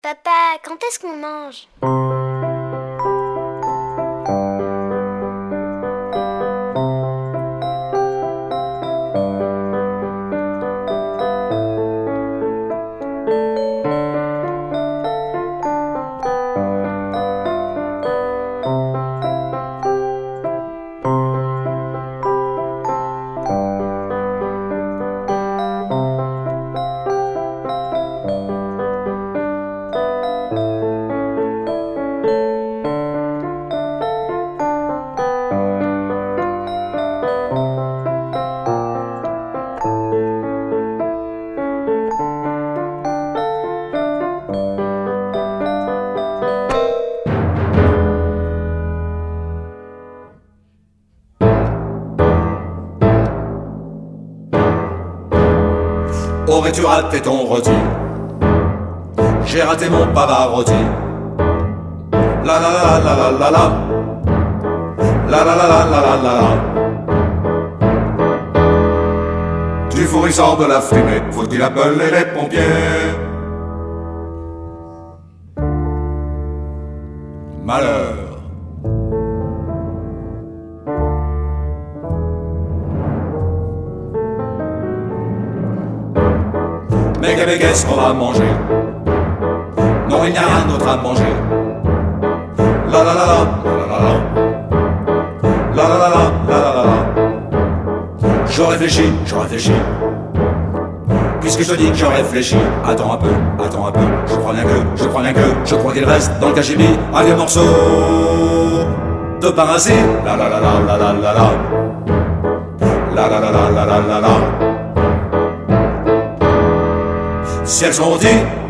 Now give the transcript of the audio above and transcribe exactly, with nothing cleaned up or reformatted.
Papa, quand est-ce qu'on mange? Aurais-tu raté ton rôti? J'ai raté mon Pavarotti. La la la la la la la. La la la la la la la la. Du four il sort de la fumée, faut-il appeler les pompiers? Malheur. Mais qu'est-ce qu'on va manger? Non, il n'y a rien d'autre à manger. La la la la la la la. La la la la la la la. Je réfléchis, je réfléchis. Puisque je te dis que je réfléchis, attends un peu, attends un peu. Je crois bien que, je crois bien que, je crois qu'il reste dans le cagibi un vieux morceau de parasite. La la la la la la la la. La la la la la la la la. Si elles sont rôties,